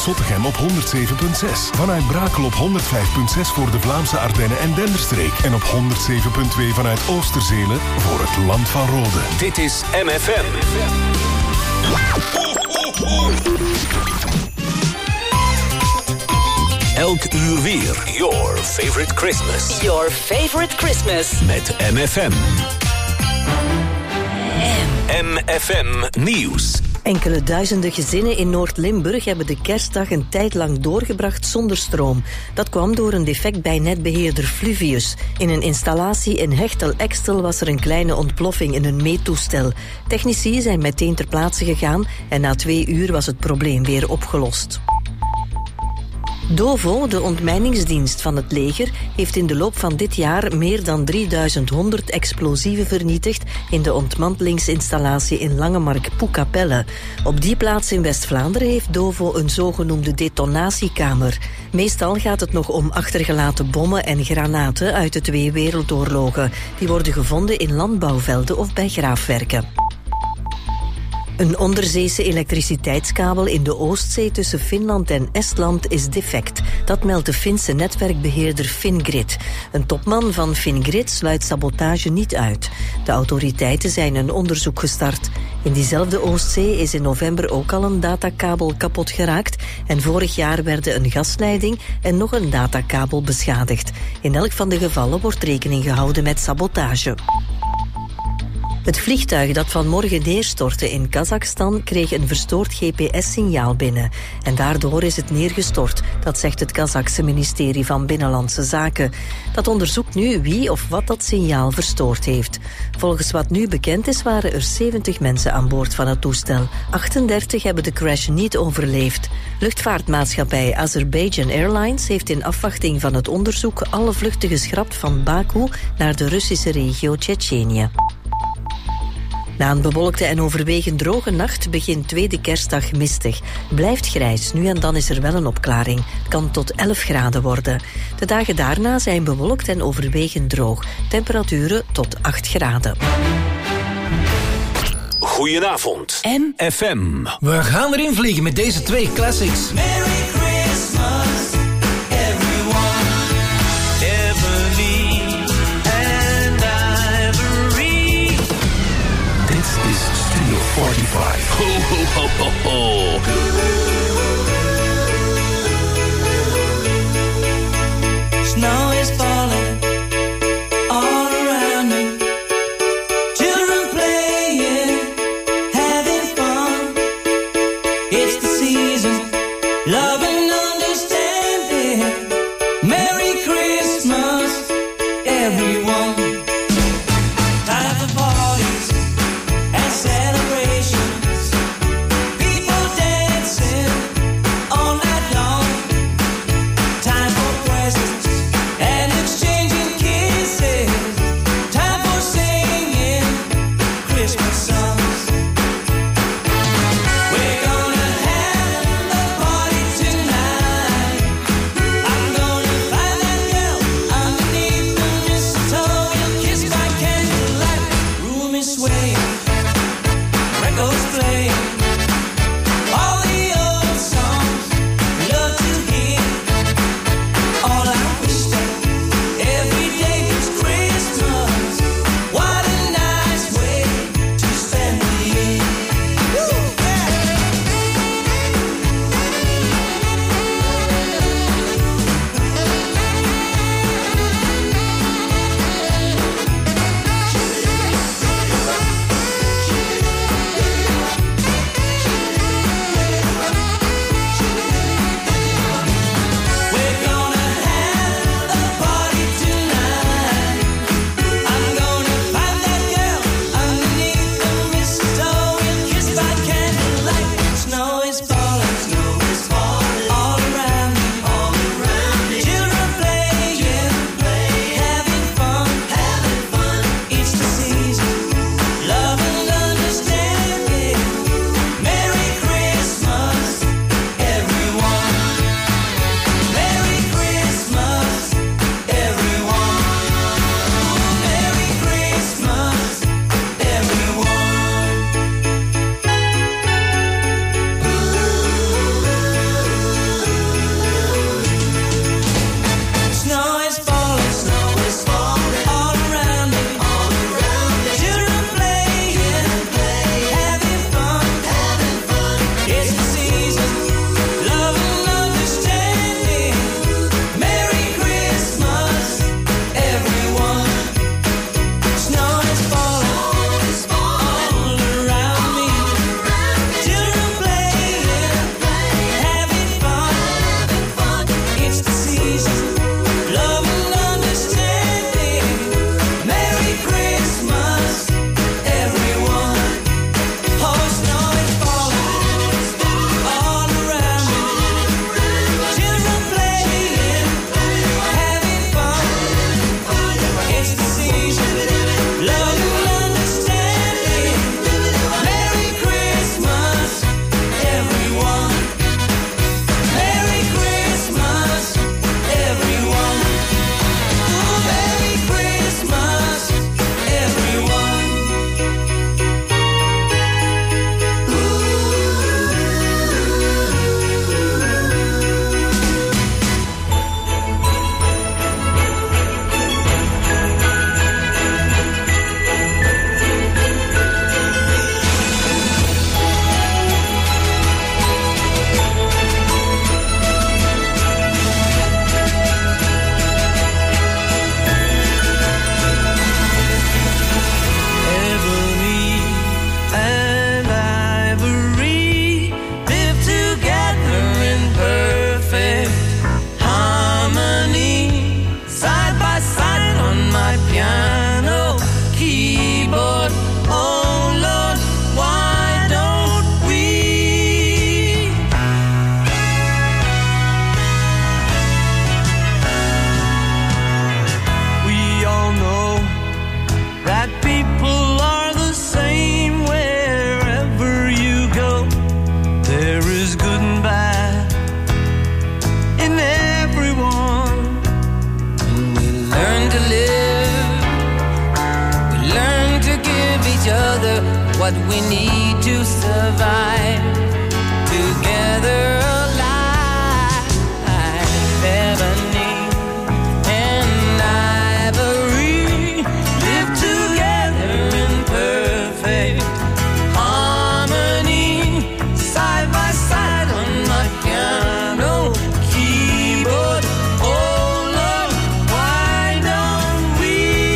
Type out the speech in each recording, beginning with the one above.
Zottegem op 107.6. Vanuit Brakel op 105.6 voor de Vlaamse Ardennen en Denderstreek. En op 107.2 vanuit Oosterzele voor het Land van Rode. Dit is MFM. Elk uur weer. Your favorite Christmas. Your favorite Christmas. Met MFM. MFM Nieuws. Enkele duizenden gezinnen in Noord-Limburg hebben de kerstdag een tijd lang doorgebracht zonder stroom. Dat kwam door een defect bij netbeheerder Fluvius. In een installatie in Hechtel-Extel was er een kleine ontploffing in een meettoestel. Technici zijn meteen ter plaatse gegaan en na 2 uur was het probleem weer opgelost. DOVO, de ontmijningsdienst van het leger, heeft in de loop van dit jaar meer dan 3100 explosieven vernietigd in de ontmantelingsinstallatie in Langemark-Poekapelle. Op die plaats in West-Vlaanderen heeft DOVO een zogenoemde detonatiekamer. Meestal gaat het nog om achtergelaten bommen en granaten uit de 2 wereldoorlogen. Die worden gevonden in landbouwvelden of bij graafwerken. Een onderzeese elektriciteitskabel in de Oostzee tussen Finland en Estland is defect. Dat meldt de Finse netwerkbeheerder Fingrid. Een topman van Fingrid sluit sabotage niet uit. De autoriteiten zijn een onderzoek gestart. In diezelfde Oostzee is in november ook al een datakabel kapot geraakt en vorig jaar werden een gasleiding en nog een datakabel beschadigd. In elk van de gevallen wordt rekening gehouden met sabotage. Het vliegtuig dat vanmorgen neerstortte in Kazachstan kreeg een verstoord GPS-signaal binnen. En daardoor is het neergestort, dat zegt het Kazachse ministerie van Binnenlandse Zaken. Dat onderzoekt nu wie of wat dat signaal verstoord heeft. Volgens wat nu bekend is waren er 70 mensen aan boord van het toestel. 38 hebben de crash niet overleefd. Luchtvaartmaatschappij Azerbaijan Airlines heeft in afwachting van het onderzoek alle vluchten geschrapt van Baku naar de Russische regio Tsjetsjenië. Na een bewolkte en overwegend droge nacht begint tweede kerstdag mistig. Blijft grijs, nu en dan is er wel een opklaring. Het kan tot 11 graden worden. De dagen daarna zijn bewolkt en overwegend droog. Temperaturen tot 8 graden. Goedenavond. MFM. We gaan erin vliegen met deze 2 classics. Merry Christmas, everyone. Ebony and Ivory. Dit is Studio 45. Ho, ho, ho, ho, ho. Snow is falling all around me. Children playing, having fun. It's the season, love and understanding. Merry Christmas, everyone. Time for parties and celebrations. People dancing all night long. Time for presents and exchanging kisses. Time for singing Christmas songs. We're gonna have a party tonight. There is good and bad in everyone. And we learn to live, we learn to give each other what we need to survive. Together alive, ebony and ivory live together in perfect harmony, side by side on my piano keyboard. Oh Lord, why don't we?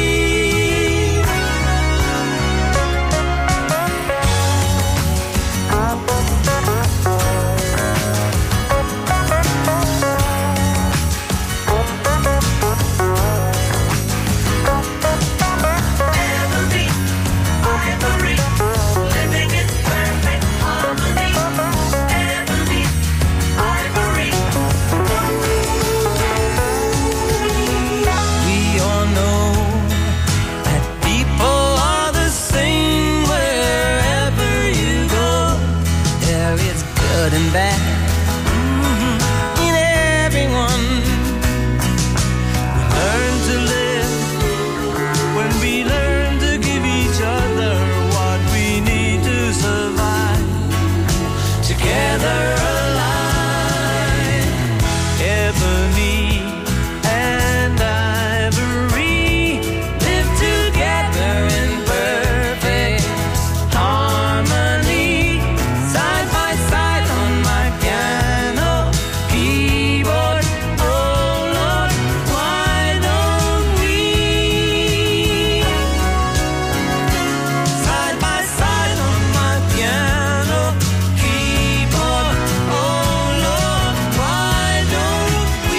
We all know that people are the same wherever you go. There is good and bad in everyone. We learn to live when we learn to give each other what we need to survive. Together alive, ebony and ivory live together in perfect harmony, side by side on my piano keyboard. Oh Lord, why don't we? Side by side on my piano keyboard. Oh Lord, why don't we?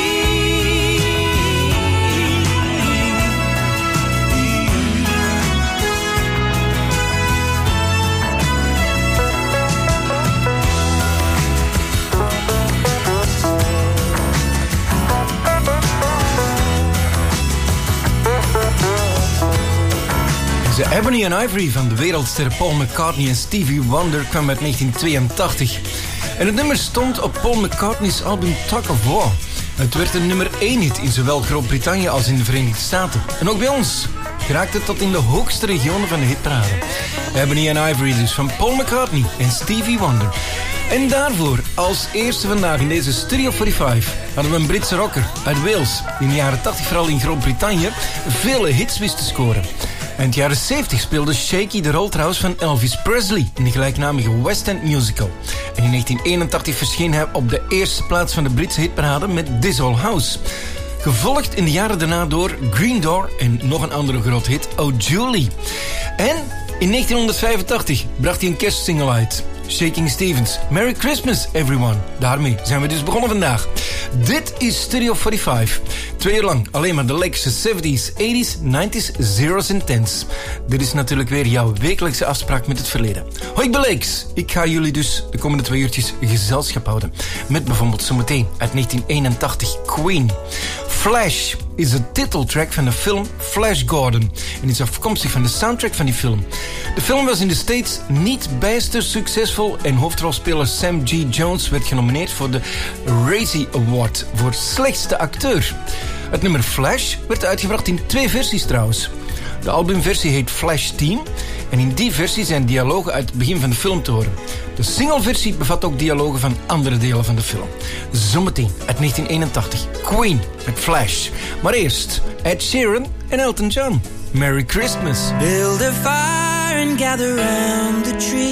De Ebony and Ivory van de wereldster Paul McCartney en Stevie Wonder kwam uit 1982. En het nummer stond op Paul McCartney's album Tug of War. Het werd een nummer 1 hit in zowel Groot-Brittannië als in de Verenigde Staten. En ook bij ons geraakte het tot in de hoogste regionen van de hitparade. Ebony and Ivory dus van Paul McCartney en Stevie Wonder. En daarvoor, als eerste vandaag in deze Studio 45... hadden we een Britse rocker uit Wales... die in de jaren 80 vooral in Groot-Brittannië vele hits wist te scoren. Eind jaren 70 speelde Shaky de rol trouwens van Elvis Presley... in de gelijknamige West End musical. En in 1981 verscheen hij op de eerste plaats van de Britse hitparade met This Old House. Gevolgd in de jaren daarna door Green Door en nog een andere groot hit, Oh Julie. En in 1985 bracht hij een kerstsingle uit... Shaking Stevens, Merry Christmas everyone. Daarmee zijn we dus begonnen vandaag. Dit is Studio 45. 2 uur lang alleen maar de lekkerste 70s, 80s, 90s, zeros en tens. Dit is natuurlijk weer jouw wekelijkse afspraak met het verleden. Hoi, ik ben Lex. Ik ga jullie dus de komende 2 uurtjes gezelschap houden. Met bijvoorbeeld zometeen uit 1981 Queen. Flash is de titeltrack van de film Flash Gordon en is afkomstig van de soundtrack van die film. De film was in de States niet bijster succesvol en hoofdrolspeler Sam G. Jones werd genomineerd voor de Razzie Award voor slechtste acteur. Het nummer Flash werd uitgebracht in 2 versies trouwens. De albumversie heet Flash 10 en in die versie zijn dialogen uit het begin van de film te horen. De singleversie bevat ook dialogen van andere delen van de film. Zometeen uit 1981 Queen met Flash. Maar eerst Ed Sheeran en Elton John. Merry Christmas. Build a fire and gather round the tree.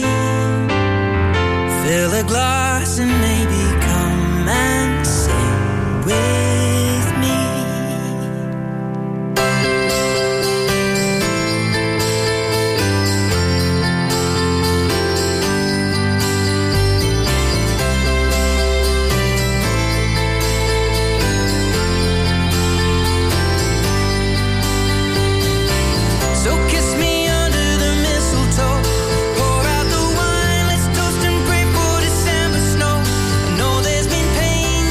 Fill a glass and maybe come and sing with me. Pain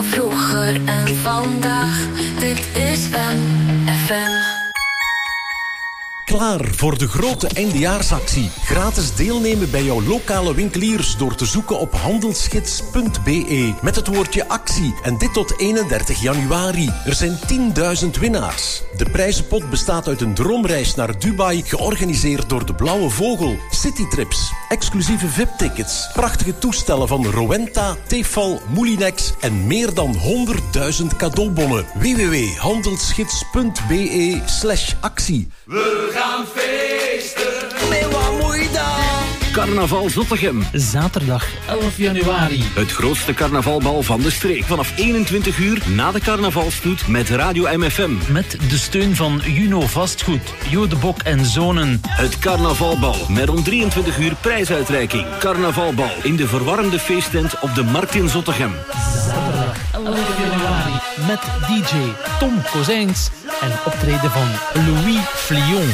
van vroeger en vandaag. Dit is FM. Klaar voor de grote eindejaarsactie. Gratis deelnemen bij jouw lokale winkeliers door te zoeken op handelsgids.be met het woordje actie. En dit tot 31 januari. Er zijn 10.000 winnaars. De prijzenpot bestaat uit een droomreis naar Dubai, georganiseerd door de Blauwe Vogel. Citytrips, exclusieve VIP-tickets, prachtige toestellen van Rowenta, Tefal, Moulinex en meer dan 100.000 cadeaubonnen. www.handelsgids.be/actie. We gaan feesten. Met wat moet je dan? Carnaval Zottegem. Zaterdag 11 januari. Het grootste carnavalbal van de streek. Vanaf 21 uur na de carnavalsstoet met Radio MFM. Met de steun van Juno Vastgoed, Jo de Bok en Zonen. Het carnavalbal met om 23 uur prijsuitreiking. Carnavalbal in de verwarmde feesttent op de Markt in Zottegem. Zaterdag 11 januari. Met DJ Tom Kozijns en optreden van Louis Flion.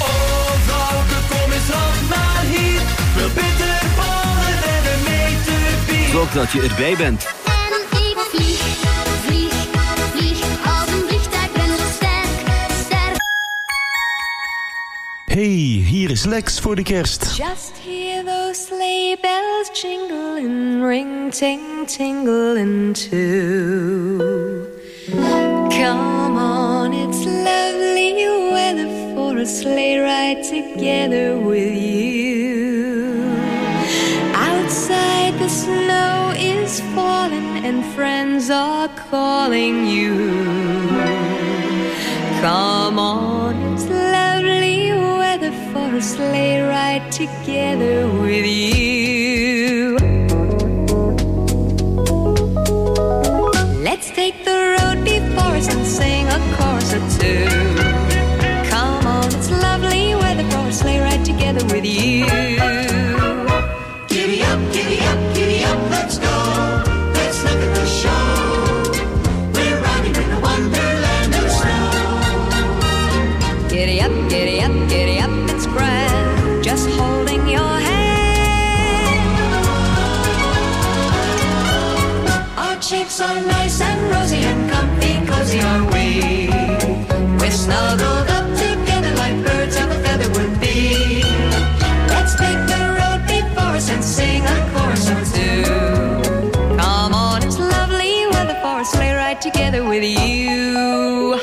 Zorg dat je erbij bent. En ik vlieg, vlieg, vlieg. Als een vliegtuig ben ik sterk, sterk. Hey, hier is Lex voor de kerst. Just hear those sleigh bells jingling, ring, ting, tingling too. Come on, it's lovely weather for a sleigh ride together with you. Outside the snow is falling and friends are calling you. Come on, it's lovely weather for a sleigh ride together with you. Let's take the road before us and sing a chorus or two. Come on, it's lovely weather for a sleigh ride together with you. Giddy up, giddy up, giddy up, let's go. Let's look at the show. We're riding in a wonderland of snow. Giddy up, giddy up, giddy up, it's grand, just holding your hand. Our cheeks are nice and rosy and comfy, cozy are we. We're snuggled up together like birds of a feather would be. Let's take the road before us and sing a chorus or two. Come on, it's lovely weather for a sleigh ride together with you.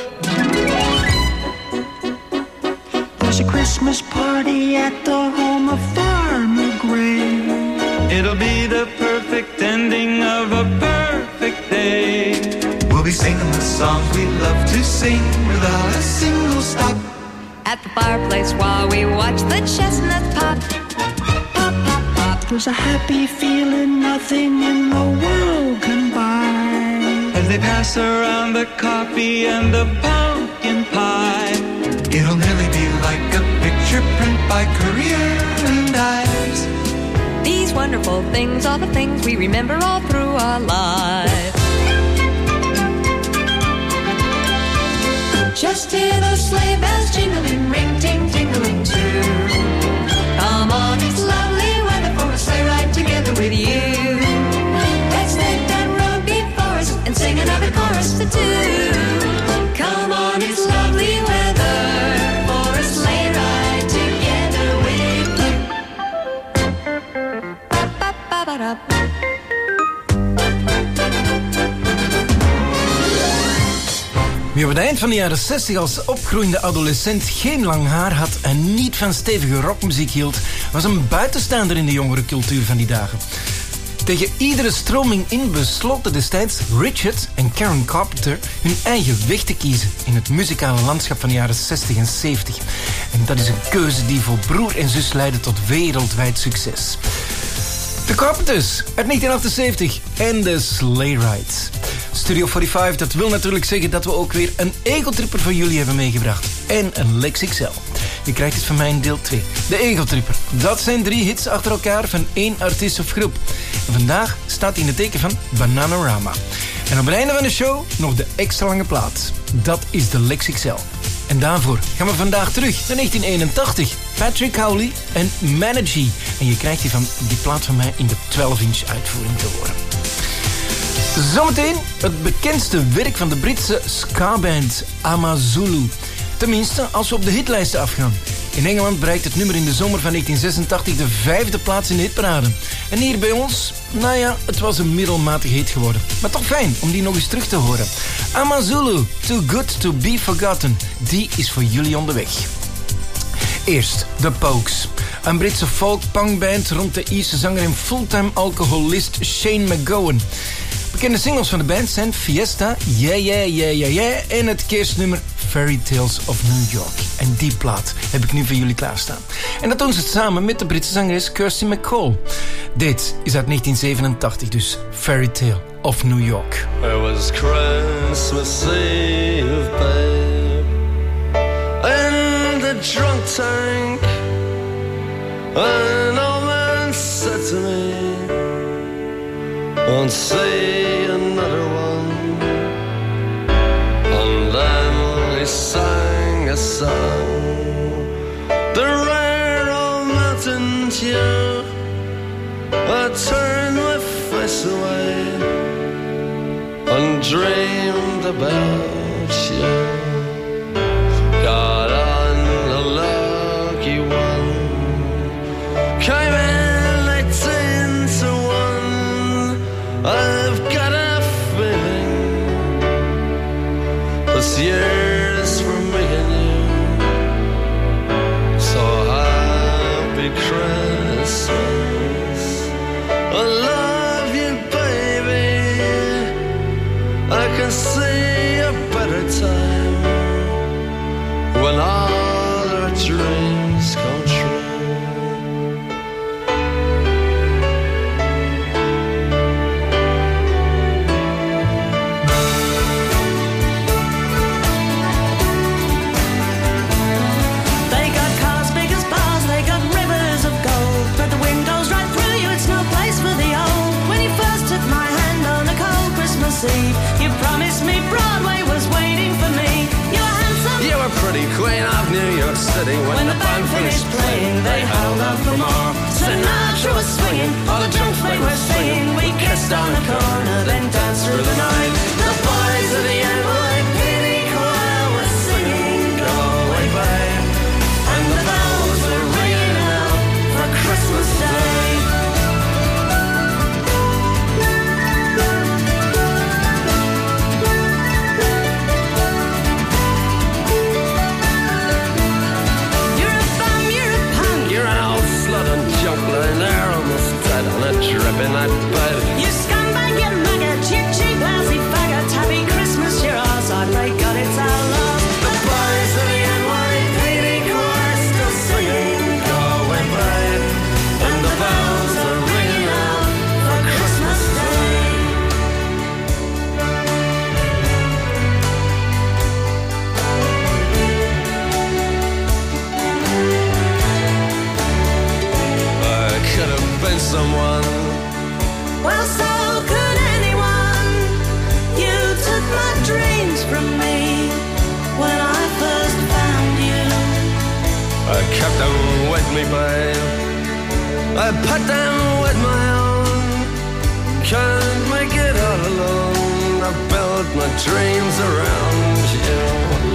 There's a Christmas party at the home of Farmer Gray. It'll be the perfect ending of a perfect day. We'll be singing the songs we love to sing without a single stop. At the fireplace while we watch the chestnuts pop. Pop, pop, pop. There's a happy feeling nothing in the world can buy. As they pass around the coffee and the pumpkin pie. It'll nearly be like a picture print by Career and Ives. These wonderful things are the things we remember all through our lives. Just hear those sleigh bells jingling, ring, ting, tingling too. Come on, It's lovely weather for a sleigh ride together with you. Let's take that road before us and sing another chorus or two. Come on, it's lovely weather for a sleigh ride together with you. Ba-ba-ba-ba-da. Wie op het eind van de jaren 60 als opgroeiende adolescent geen lang haar had en niet van stevige rockmuziek hield, was een buitenstaander in de jongerencultuur van die dagen. Tegen iedere stroming in besloten destijds Richard en Karen Carpenter hun eigen weg te kiezen in het muzikale landschap van de jaren 60 en 70. En dat is een keuze die voor broer en zus leidde tot wereldwijd succes. De Carpenters uit 1978 en de Sleigh Ride. Studio 45, dat wil natuurlijk zeggen dat we ook weer een egotripper voor jullie hebben meegebracht. En een Lex XL. Je krijgt het van mij in deel 2. De egotripper. Dat zijn 3 hits achter elkaar van 1 artiest of groep. En vandaag staat hij in het teken van Bananarama. En op het einde van de show nog de extra lange plaat. Dat is de Lex XL. En daarvoor gaan we vandaag terug naar 1981. Patrick Cowley en Managy. En je krijgt die plaat van mij in de 12-inch uitvoering te horen. Zometeen het bekendste werk van de Britse ska-band Amazulu. Tenminste, als we op de hitlijsten afgaan. In Engeland bereikt het nummer in de zomer van 1986 de 5e plaats in de hitparade. En hier bij ons, nou ja, het was een middelmatige hit geworden. Maar toch fijn om die nog eens terug te horen. Amazulu, Too Good To Be Forgotten. Die is voor jullie onderweg. Eerst The Pokes. Een Britse folk-punkband rond de Ierse zanger en fulltime alcoholist Shane McGowan. Bekende singles van de band zijn Fiesta, Yeah Yeah Yeah Yeah Yeah en het kerstnummer Fairy Tales of New York. En die plaat heb ik nu voor jullie klaarstaan. En dat doen ze samen met de Britse zangeres Kirsty MacColl. Dit is uit 1987, dus Fairy Tale of New York. It was Christmas Eve, babe, in the drunk tank. An old man said to me, won't see another one. And then he sang a song, the rare old mountain tune. I turned my face away and dreamed about you. Got on a lucky one, came in 18 to 1. I've got a feeling this year's for me and you. So happy Christmas, I love you, baby. I can see a better time when all our dreams come true. You promised me Broadway was waiting for me. You were handsome, you were pretty, queen of New York City. When the band finished playing, they held out for more. Sinatra was swinging, all the drunk folk were singing. We kissed on the corner, then danced through the night. The boys of the NYPD choir were singing Go Away Babe, and the bells were ringing out for Christmas Day. Lying there almost dead on a dripping night bed. You scumbag, you maggot, you cheap, lousy faggot. Happy Christmas, you're ours, I pray God it's our last. The boys of the NYPD choir still singing Go Away Babe, and the bells are ringing out for Christmas Day. Could have been someone. Well, so could anyone. You took my dreams from me when I first found you. I kept them with me, babe. I put them with my own. Can't make it all alone. I built my dreams around you.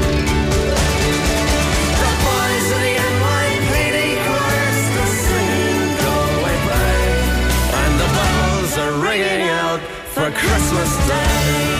The boys of the NYPD choir still singing Go Away Babe, and the bells are ringing out for Christmas Day.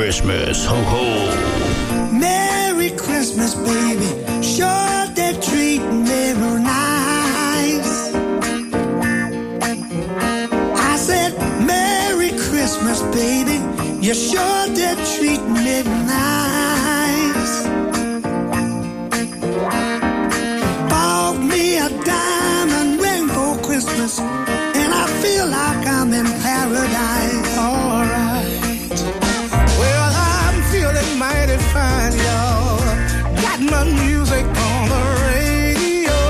Christmas, ho ho. Merry Christmas, baby. Sure they're treating me real nice. I said, Merry Christmas, baby. You sure they're treating me nice. Bought me a diamond ring for Christmas, and I feel like I'm in paradise. All right. Well, I'm feeling mighty fine, y'all. Got my music on the radio.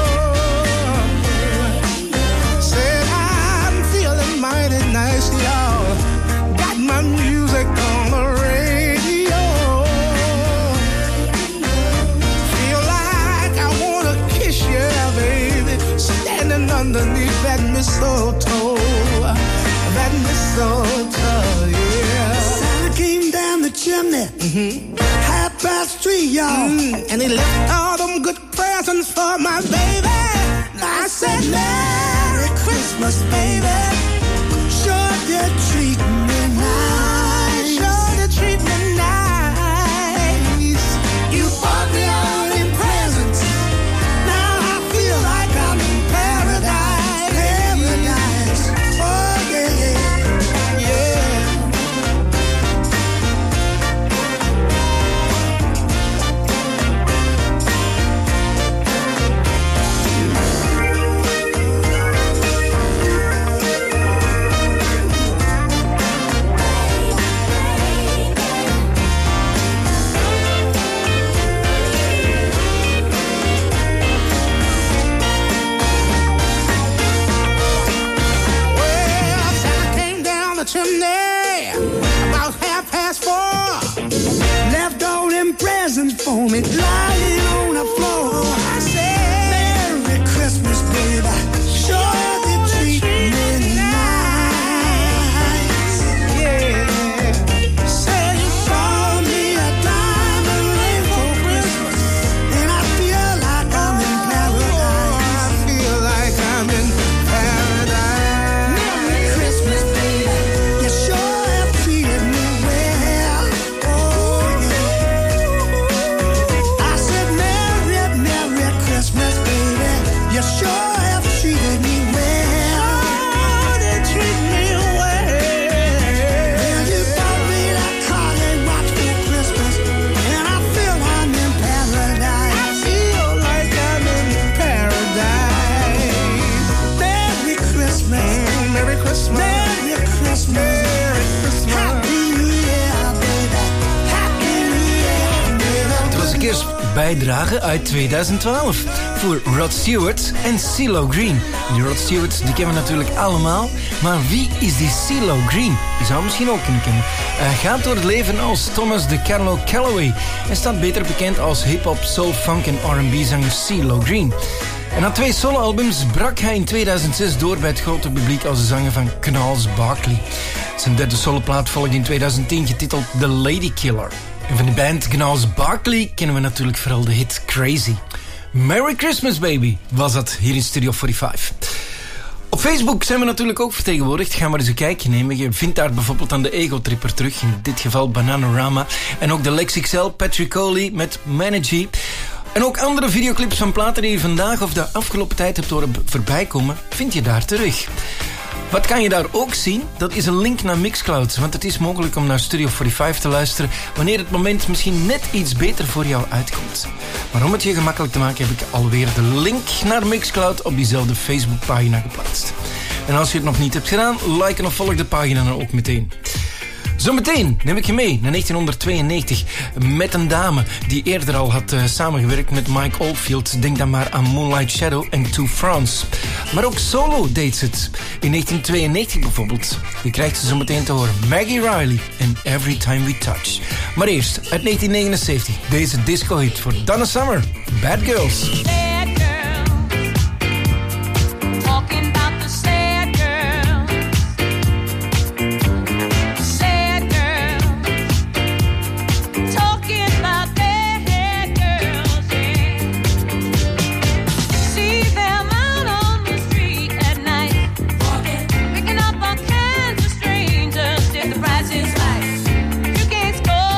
Said I'm feeling mighty nice, y'all. Got my music on the radio. Feel like I wanna kiss you, baby, standing underneath that mistletoe. That mistletoe, yeah. Santa came down the chimney, 3:30, y'all. And he left all them good presents for my baby. I said, Merry Christmas, baby. Sure they're treating me nice. Sure they're treating me nice. You bought me all in presents. Now I feel like I'm in paradise. Paradise. Oh, yeah, yeah. Chimney, about 4:30. Left all them presents for me, lying on the floor. I said, Merry Christmas, baby. Sure they treat me nice. Yeah. Say you bought me a diamond ring for Christmas, and I feel like I'm in paradise. I feel like I'm in paradise. Merry Christmas, baby. You sure have treated me well. Oh, yeah. I said, Merry, Merry Christmas, baby. You sure have treated me well. Oh, they treat me well. Well, you bought me that car and watch for Christmas, and I feel I'm in paradise. I feel like I'm in paradise. Merry Christmas. Merry Christmas. Merry Christmas. Merry Christmas. Happy New Year, baby. Happy New Year, baby. Het was een kerstbijdrage uit 2012 voor Rod Stewart en CeeLo Green. Die Rod Stewart die kennen we natuurlijk allemaal, maar wie is die CeeLo Green? Je zou hem misschien ook kunnen kennen. Hij gaat door het leven als Thomas DeCarlo Calloway en staat beter bekend als hip-hop, soul, funk en R&B zanger CeeLo Green. En na 2 soloalbums brak hij in 2006 door bij het grote publiek als de zanger van Gnarls Barkley. Zijn derde soloplaat volgde in 2010 getiteld The Lady Killer. En van de band Gnarls Barkley kennen we natuurlijk vooral de hit Crazy. Merry Christmas Baby was dat hier in Studio 45. Op Facebook zijn we natuurlijk ook vertegenwoordigd. Ga maar eens een kijkje nemen. Je vindt daar bijvoorbeeld aan de Ego Tripper terug. In dit geval Bananarama. En ook de Lex XL, Patrick Coley met Managy. En ook andere videoclips van platen die je vandaag of de afgelopen tijd hebt horen voorbij komen, vind je daar terug. Wat kan je daar ook zien? Dat is een link naar Mixcloud. Want het is mogelijk om naar Studio 45 te luisteren wanneer het moment misschien net iets beter voor jou uitkomt. Maar om het je gemakkelijk te maken heb ik alweer de link naar Mixcloud op diezelfde Facebookpagina geplaatst. En als je het nog niet hebt gedaan, like en of volg de pagina dan ook meteen. Zometeen neem ik je mee naar 1992 met een dame die eerder al had samengewerkt met Mike Oldfield. Denk dan maar aan Moonlight Shadow en To France. Maar ook solo deed ze het. In 1992 bijvoorbeeld. Je krijgt ze zometeen te horen. Maggie Riley en Every Time We Touch. Maar eerst uit 1979 deze disco-hit voor Donna Summer. Bad Girls. Prices like you can't score.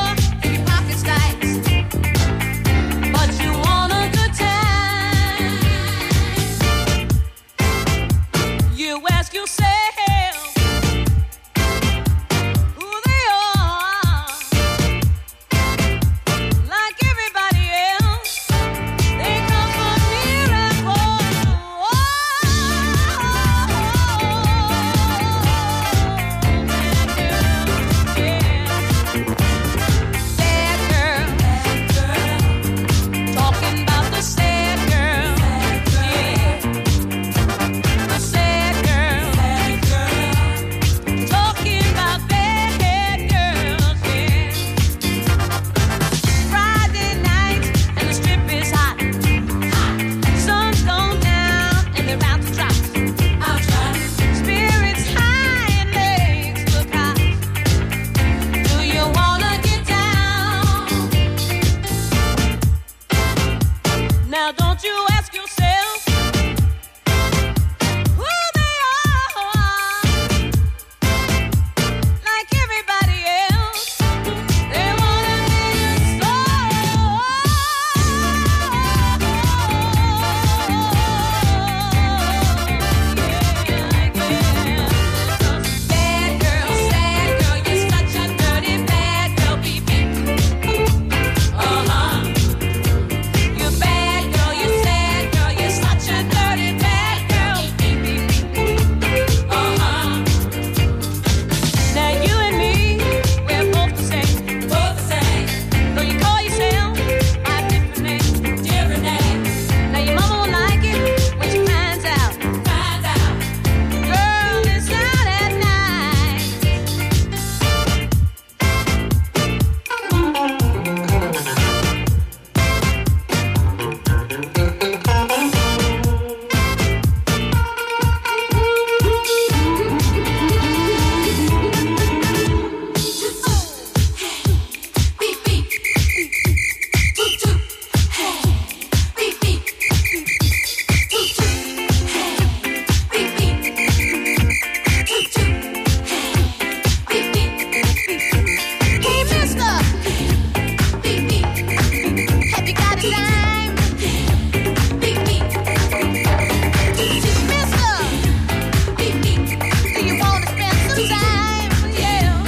Now don't you ask yourself who they are. Like everybody else, they wanna be a star. Bad girl, sad girl, you're such a dirty bad girl, baby. Uh-huh. You bad girl, you sad girl, you're such a dirty bad girl, baby. Uh-huh. Now you and me, we're both the same, both the same. Though you call yourself by different names, different names. Now your mama won't like it when she finds out, finds out. Girl, it's out at night. Hey, mister. Have you got a dime? Mister. Do you wanna spend some time? Yeah.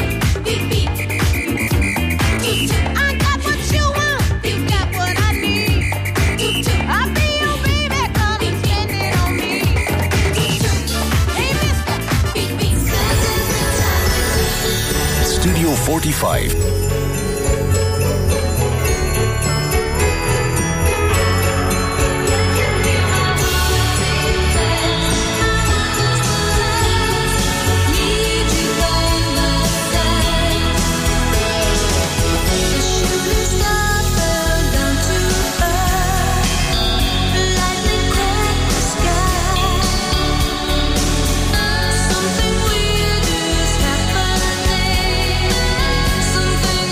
I got what you want. You got what I need. I'll be your baby. Come and spend it on me. Hey, mister. Studio 45. Something weird is happening. Something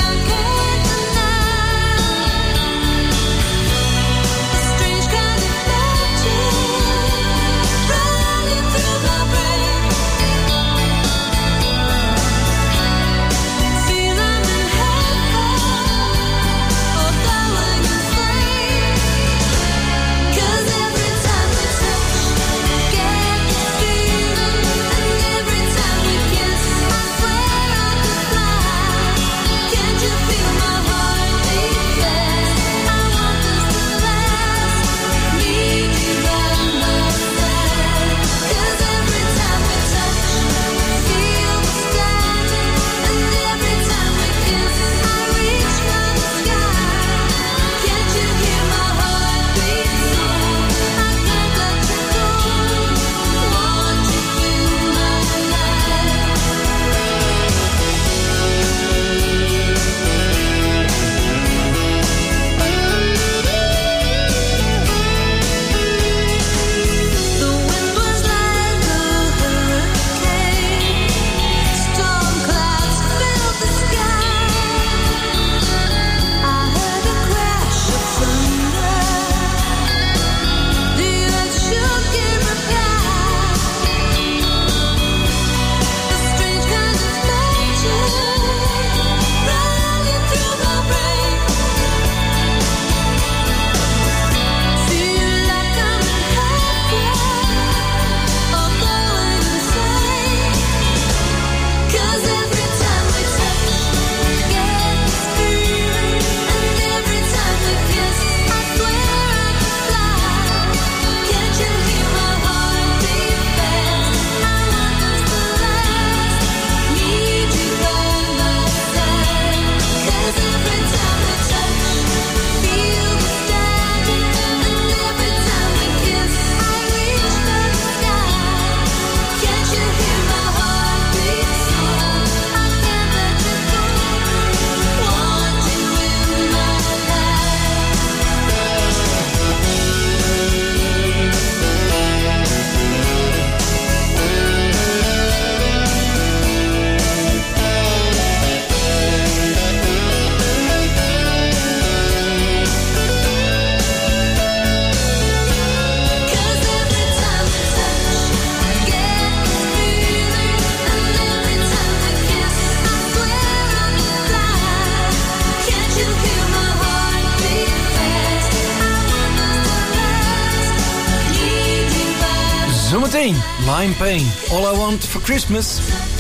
Zometeen, Lime Pain, All I Want for Christmas.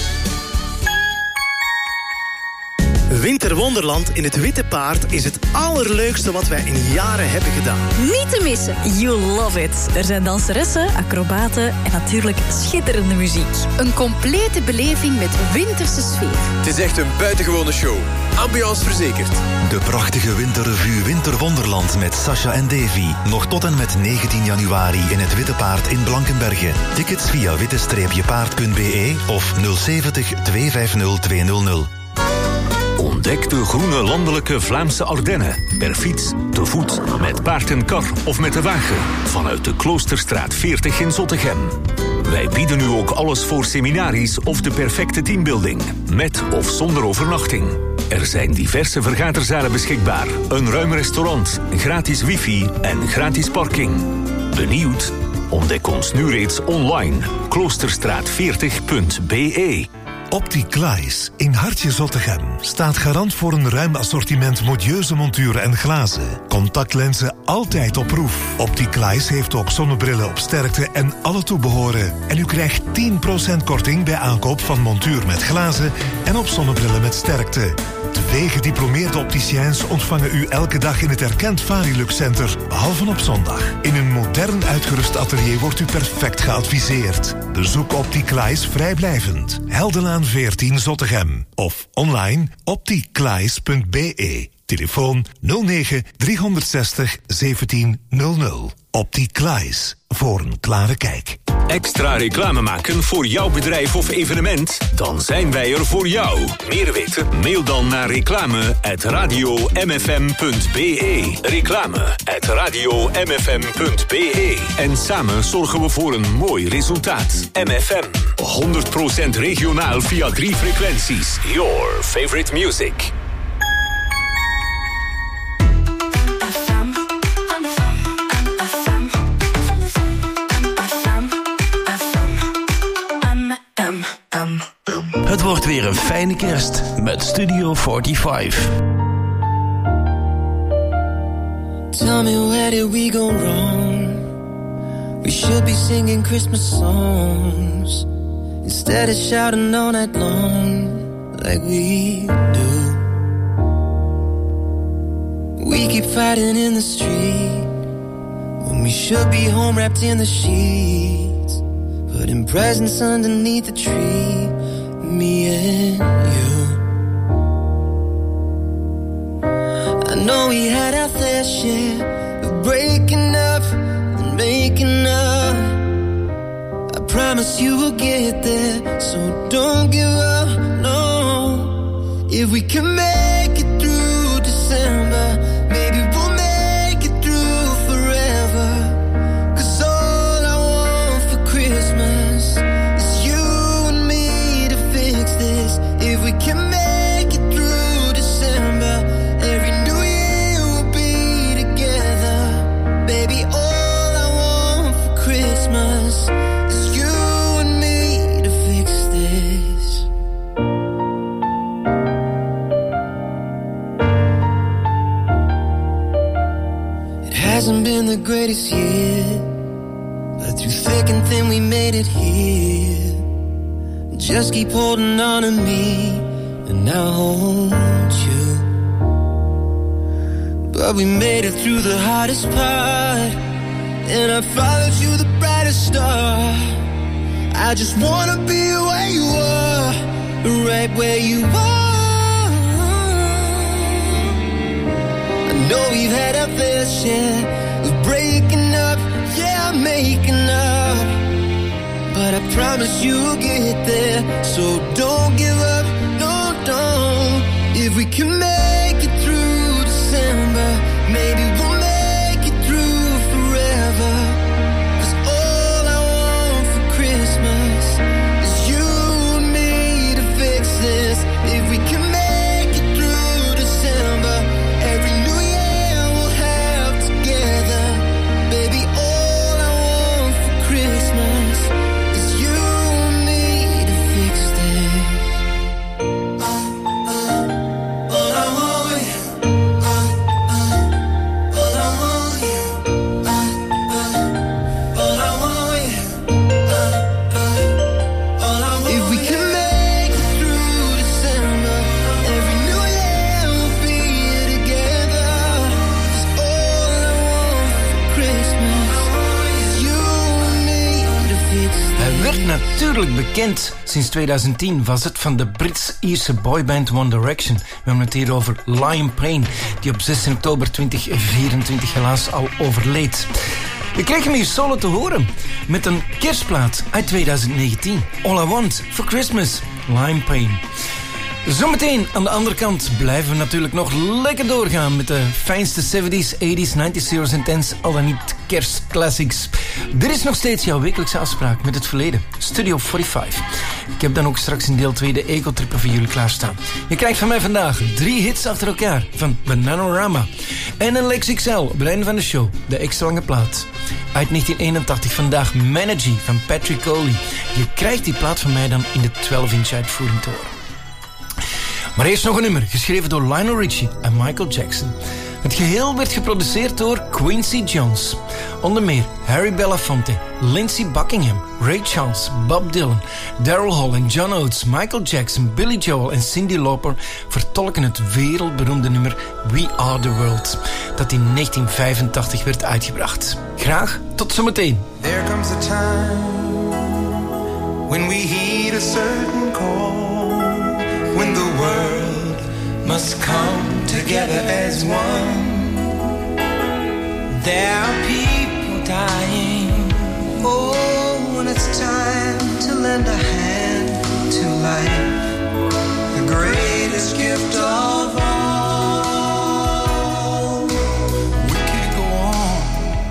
Winterwonderland in het Witte Paard is het allerleukste wat wij in jaren hebben gedaan. Niet te missen. You love it. Er zijn danseressen, acrobaten en natuurlijk schitterende muziek. Een complete beleving met winterse sfeer. Het is echt een buitengewone show. Ambiance verzekerd. De prachtige winterrevue Winterwonderland met Sasha en Davy. Nog tot en met 19 januari in het Witte Paard in Blankenberge. Tickets via witte-paard.be of 070 250 200. Ontdek de groene landelijke Vlaamse Ardennen. Per fiets, te voet, met paard en kar of met de wagen. Vanuit de Kloosterstraat 40 in Zottegem. Wij bieden u ook alles voor seminaries of de perfecte teambuilding. Met of zonder overnachting. Er zijn diverse vergaderzalen beschikbaar. Een ruim restaurant, gratis wifi en gratis parking. Benieuwd? Ontdek ons nu reeds online. Kloosterstraat40.be. Opticlies in Hartje Zottegem staat garant voor een ruim assortiment modieuze monturen en glazen. Contactlenzen altijd op proef. Opticlies heeft ook zonnebrillen op sterkte en alle toebehoren. En u krijgt 10% korting bij aankoop van montuur met glazen en op zonnebrillen met sterkte. 2 gediplomeerde opticiens ontvangen u elke dag in het erkend Varilux Center, behalve op zondag. In een modern uitgerust atelier wordt u perfect geadviseerd. Bezoek Opticlies vrijblijvend. Heldenlaan 14 Zottegem. Of online opticlies.be. Telefoon 09 360 1700. Opticlies. Voor een klare kijk. Extra reclame maken voor jouw bedrijf of evenement? Dan zijn wij er voor jou. Meer weten? Mail dan naar reclame@radiomfm.be. Reclame@radiomfm.be. En samen zorgen we voor een mooi resultaat. MFM. 100% regionaal via 3 frequenties. Your favorite music. Het wordt weer een fijne kerst met Studio 45. Tell me, where did we go wrong? We should be singing Christmas songs instead of shouting all night long like we do. We keep fighting in the street when we should be home wrapped in the sheets, putting presents underneath the tree, me and you. I know we had our fair share of breaking up and making up. I promise you we'll get there, so don't give up, no. If we can make it through December, maybe we'll make it through forever. 'Cause all I want for Christmas is you and me to fix this. If we can make it through December, every New Year we'll be together. Baby, all I want for Christmas is you and me to fix this. It hasn't been the greatest year, but through thick and thin we made it here. Just keep holding on to me and I'll hold you. But we made it through the hardest part, and I followed you the brightest star. I just wanna be where you are, right where you are. I know we've had our fair share of breaking up, yeah, making up. But I promise you'll get there, so don't give up, no, don't. If we can make it through December, maybe we'll make it through forever. 'Cause all I want for Christmas is you and me to fix this. If we can make it through December, every New Year we'll have together. Baby, all I want for Christmas is you and me to fix this. All I want, werd natuurlijk bekend. Sinds 2010 was het van de Brits-Ierse boyband One Direction. We hebben het hier over Liam Payne, die op 16 oktober 2024 helaas al overleed. Je kreeg hem hier solo te horen met een kerstplaat uit 2019. All I Want for Christmas, Liam Payne. Zometeen aan de andere kant blijven we natuurlijk nog lekker doorgaan met de fijnste 70s, 80s, 90s, zeros en tens, al dan niet kerstclassics. Dit is nog steeds jouw wekelijkse afspraak met het verleden. Studio 45. Ik heb dan ook straks in deel 2 de Eco-trippen voor jullie klaarstaan. Je krijgt van mij vandaag 3 hits achter elkaar van Bananarama. En een Lex XL op het einde van de show, de extra lange plaat. Uit 1981 vandaag Managy van Patrick Coley. Je krijgt die plaat van mij dan in de 12-inch uitvoering te horen. Maar eerst nog een nummer, geschreven door Lionel Richie en Michael Jackson. Het geheel werd geproduceerd door Quincy Jones. Onder meer Harry Belafonte, Lindsey Buckingham, Ray Charles, Bob Dylan, Daryl Hall en John Oates, Michael Jackson, Billy Joel en Cyndi Lauper vertolken het wereldberoemde nummer We Are The World, dat in 1985 werd uitgebracht. Graag tot zometeen. There comes a time when we heed a certain call, when the world must come together as one. There are people dying. Oh, when it's time to lend a hand to life, the greatest gift of all. We can't go on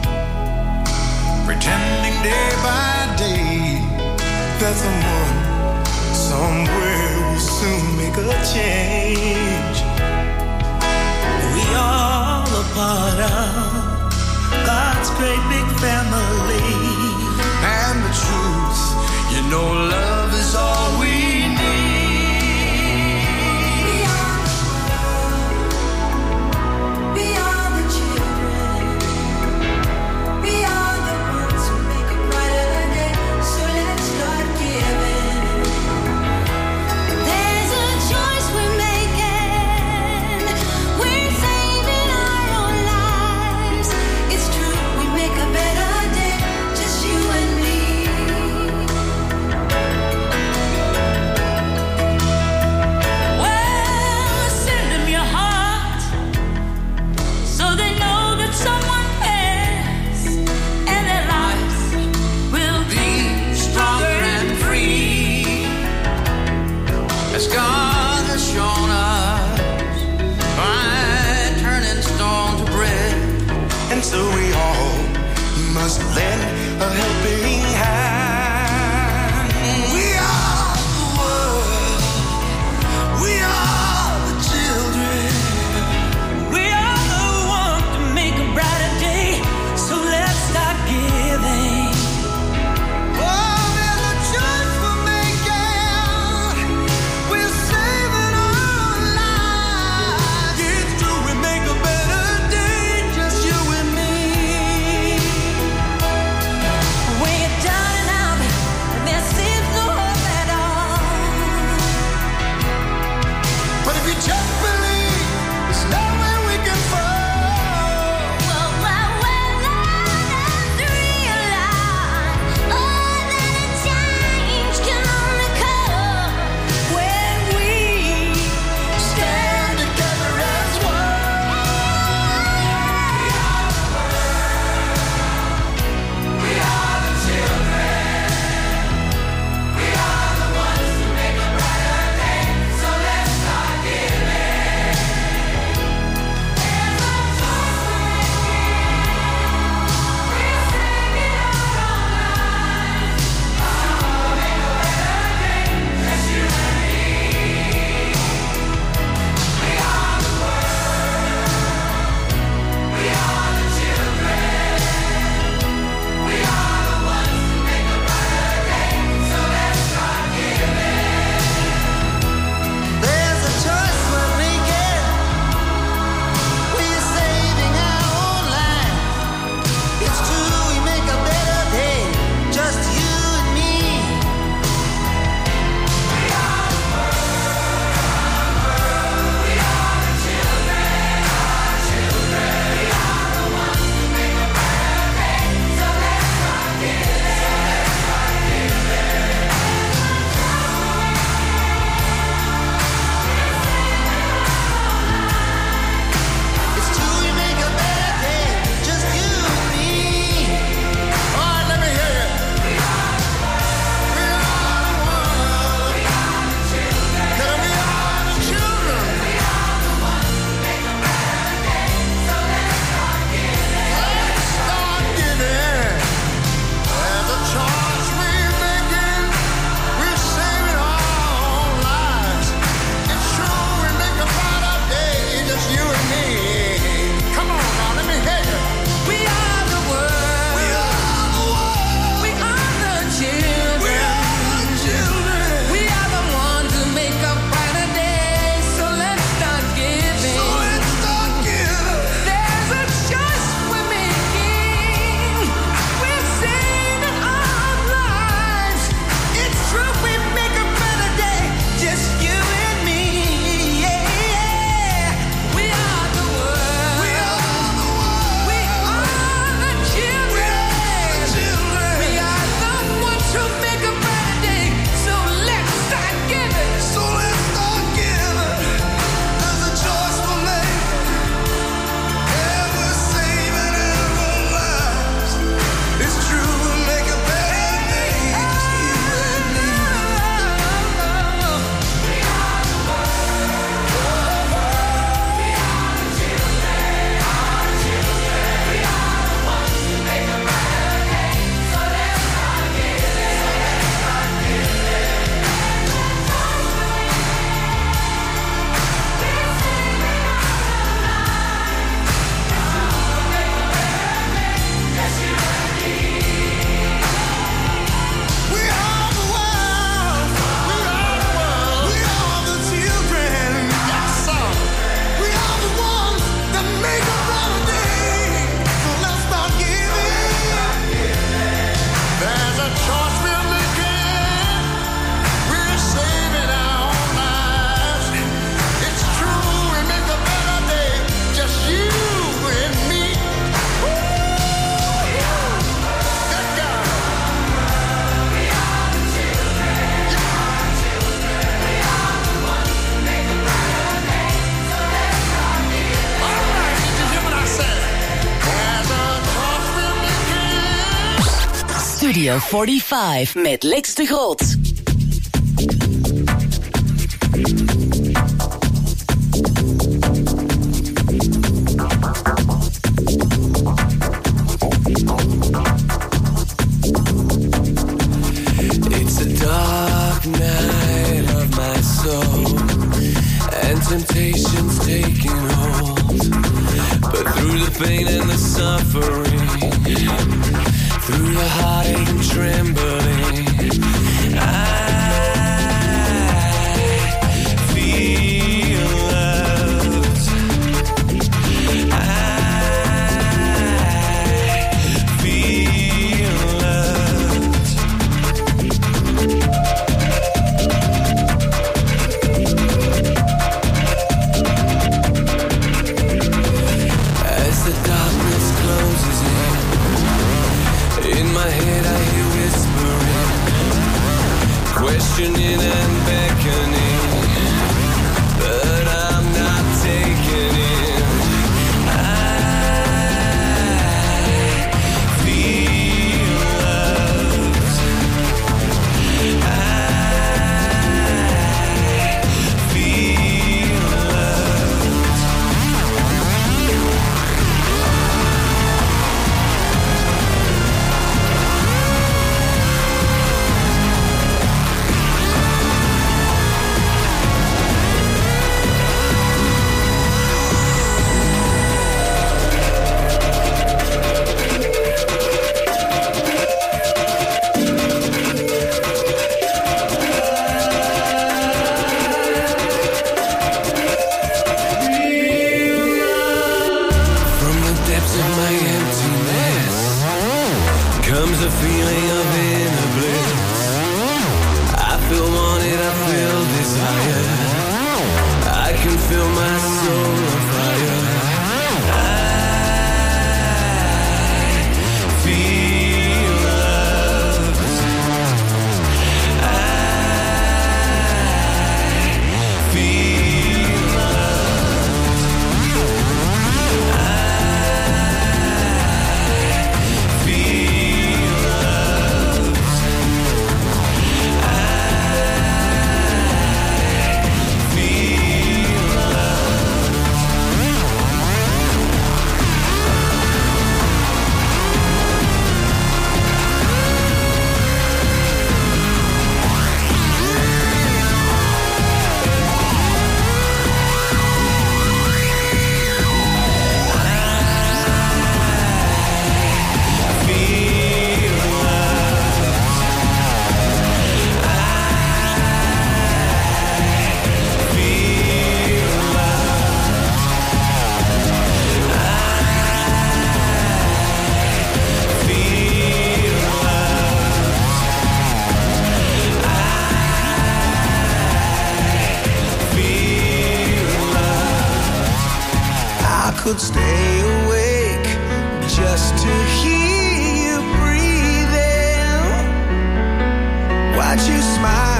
pretending day by day that someone somewhere will soon make a change. We all a part of God's great big family. And the truth, you know, love is all we need. We are the children. We are the ones who make a brighter day. So let's start giving. There's a choice we're making. We're saving our own lives. It's true, we make a better day, just you and me. Well, send them your heart, so they know that someone cares, and their lives will be stronger and free. As God has shown us by turning stone to bread, and so we all must lend a helping hand. We are the world. We are the children. We are the one to make a brighter day. So let's start giving. Oh, there's a choice we're making. We're saving our lives. It's true, we make a better day, just you and me. When you're down and Studio 45 met Lex de Groot. It's a dark night of my soul, and temptation's taking hold. But through the pain and the suffering, through the heartache and trembling, I feel loved. I feel loved. As the darkness closes in my head I hear whispering, questioning and beckoning, but I'm not taking it. I feel loved. I feel loved. Comes a feeling of inner bliss. I feel wanted, I feel desire. I can feel my soul on fire. I feel loved. I feel loved. I feel could stay awake just to hear you breathing, watch you smile